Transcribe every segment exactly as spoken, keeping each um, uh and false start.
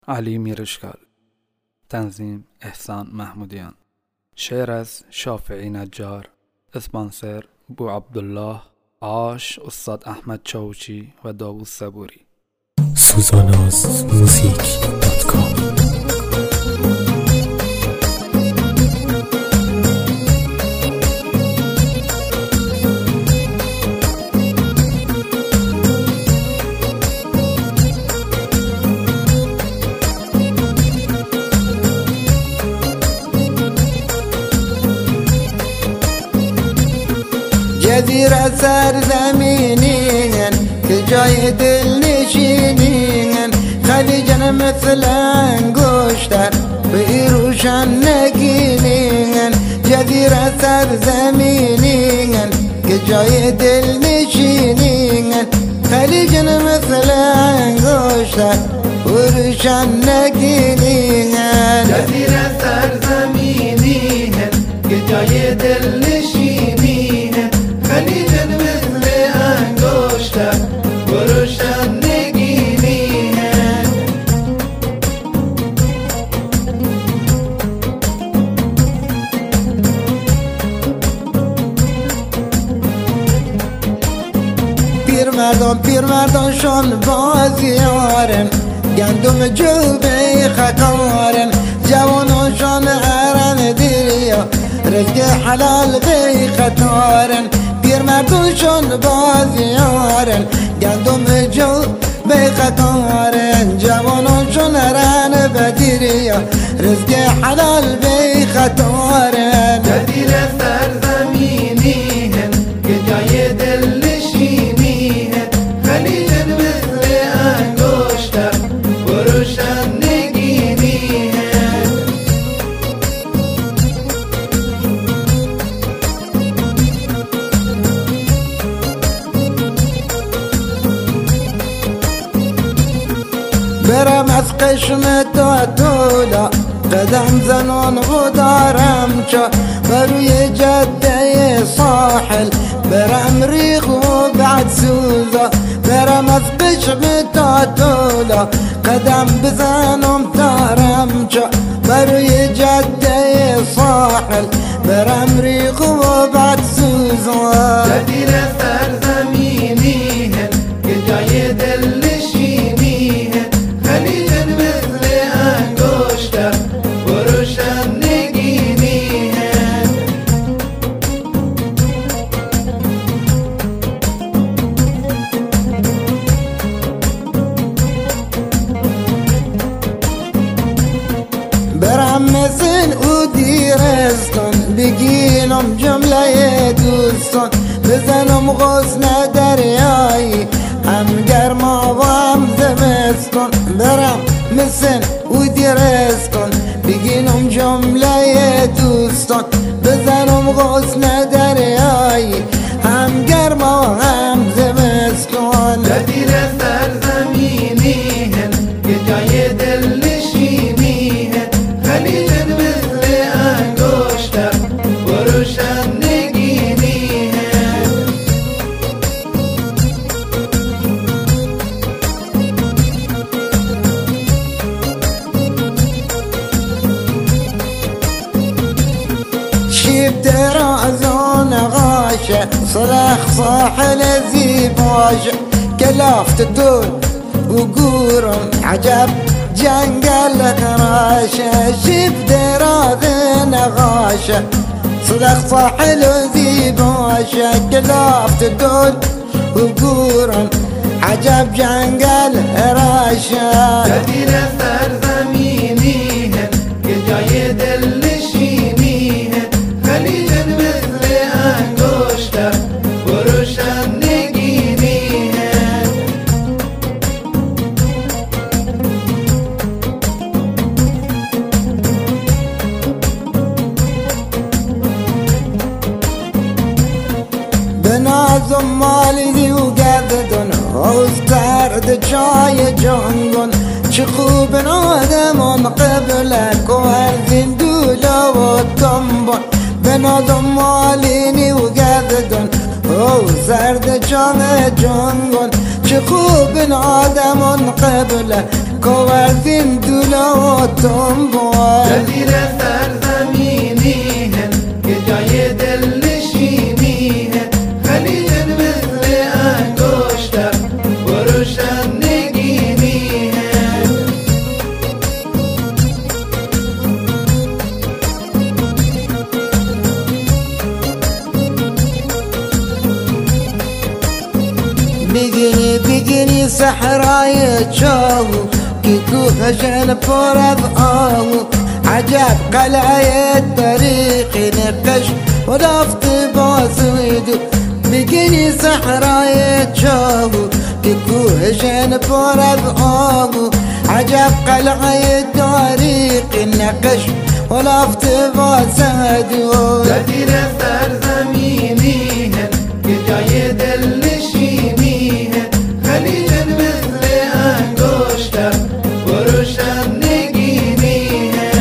علی میرشکال. تنظیم احسان محمودیان. شعر از شافعی نجار. اسپانسر بو عبدالله. آش استاد احمد چاوچی و داوود صبوری. سوزاناز موزیک دات کام. جزيرة سرزمينين كجاي دلنشينين خليجنا مثل انقشتر بيروش النقينين جزيرة سرزمينين كجاي دلنشينين خليجنا مثل انقشتر بيروش النقينين جزيرة سرزمينين كجاي دلنشينين خليجا مثل انگشتر گرشنگینی پیرمردان پیرمردانشان بازیارن گندم جوبه خطارن جوانانشان ارن دریا رزق حلال بی خطارن پیرمردانشان بازیارن گندم جوبه خطارن جوانانشان ارن بدریا رزق حلال بی خطارن جزیره سرزمینیهن که جای دل نشینیهن خلیجن مثل انگشتر گرشنگینیهن برم از قشم تا طولا قدم زنان و دارم چا بروی جده ساحل برم ریخ و بعد سوزا برم از قشم تا طولا قدم بزنم دارم چا بروی جده ساحل برم ریخ و بعد سوزا جزیره سرزمینیهن که جای دل نشینیهن خلیجن مثل انگشتر گرشنگینیهن برم مثل او دیرستان بگینم جمله دوستان بزنم غصن دریایی هم گرما و هم زمستان برم مثل او دیرستان بگینم جمله دوستان بزنم غصن دریایی هم گرما و هم زمستان جزیره سرزمینیهن که جای دل نشینیهن خلیجن مثل انگشتر گرشنگینیهن شيب درازون غاشة صلاح صاحل زيباشة كلافت الدول وقورن عجب جنقل كراشة شيب درازون غاشة صلاح صاحل زيباشة كلافت الدول وقورن عجب جنقل راشة جزیره سرزمینیهن که جای دل نشینیهن خلیجن مثل انگشتر گرشنگینیهن بنازم مالي وقددن وسترد جاي جنگن چه خوب آدمان قبلك والزين دولا والطنبن بنازم ماليني وقددن وسرد جاي جنگن چه خوب آدمان قبلك كوردين دولاتهم بوال جزيرة سرزمينيهن كجاي دلشينيهن خليج مثل أنگشتر بروشن نگینیهن بگینی بگینی صحرای چاو که کوهشن پر از آهو عجب قلعه طریق نقش و رفت بازویدو بگینی صحرای چاو که کوهشن پر از آهو عجب قلعه طریق نقش و رفت بازویدو جزيرة سرزمينيهن كجاي دلشينيهن خليج مثل أنگشتر بروشن نگینیهن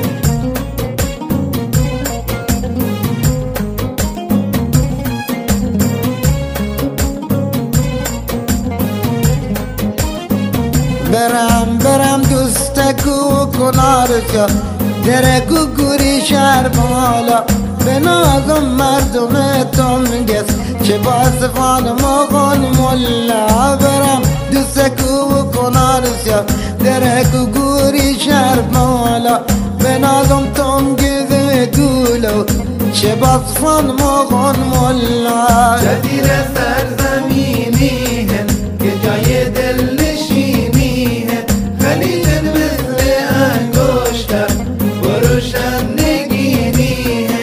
برم برم دوستکو کنارشا درکو گوری شهر بالا به نازم مردم تنگس چه باسفان مغان ملا برم دوستکو کنارشا درکو گوری شهر بالا به نازم تنگس دولو چه باسفان مغان ملا جزيرة سرزمينيهن كجاي دلشينيهن خليج مثل أنگشتر بروشن نگینیهن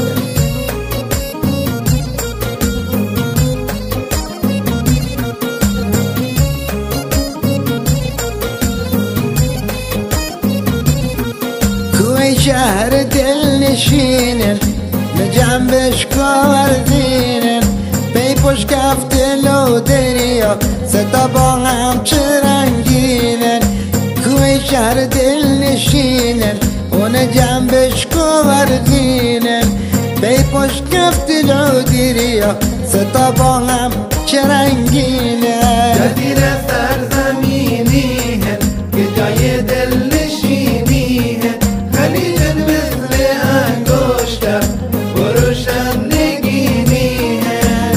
کوی شهر دل نشینن بجنبش کاردینن پی پشت کفت لو دریا ستا با هم چرنگینن کوی شهر دل نشینن اون جنبش کاردینن پی پشت کفت لو دریا ستا با هم چرنگینن جزيرة سرزمينيهن كجاي دلشينيهن خليج مثل أنگشتر بروشن نگینیهن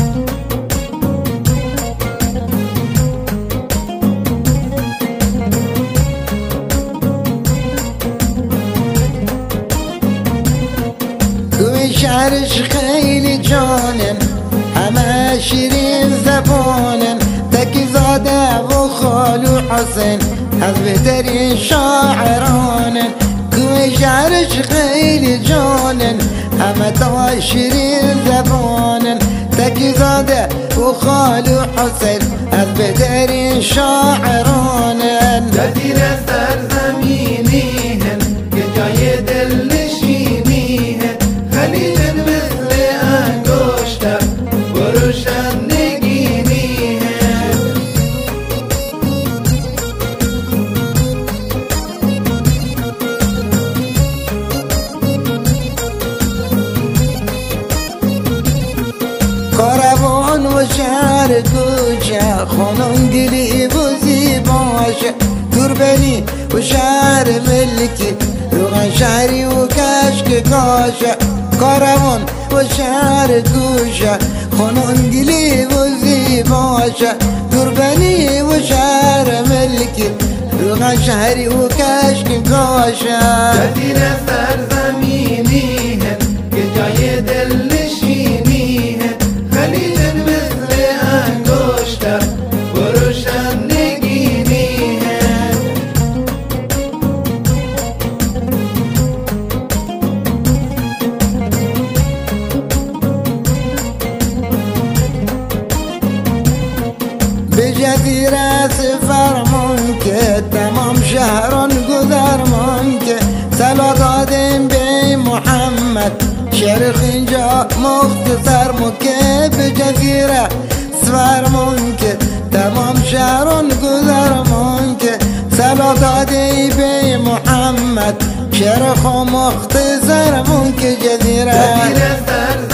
کوی شهرش خیلی جانن همه شیرین زبانن تکی زاده و خالو حسین از بهترین شاعرانن کوی شهرش خیلی جانن همه تا شیرین زبانن تکی زاده و خالو حسین از بهترین شاعرانن جزيرة سرزمينيهن كجاي دلشينيهن خليج مثل أنگشتر بروشن نگینیهن کاروان و شهر کوچه خانم گلی و زیباشه توربنی و شهر ملکی روغن شهری و کشک کاشه کاروان و شهر کوچه خانم گلی و زیباشه توربنی و شهر ملکی روغن شهری و کشک کاشه جزيرة سرزمينيهن كجاي دلشينيهن خليج مثل أنگشتر بروشن نگینیهن به جزیره فرمان که تمام شهران گذرمان که سلا دادیم به محمد شرخ اینجا مختصر مکه به جزیره فرمان که تمام شهران گذرمان که سلا دادی به محمد شرخ و مختصر مون که جزیره جزيرة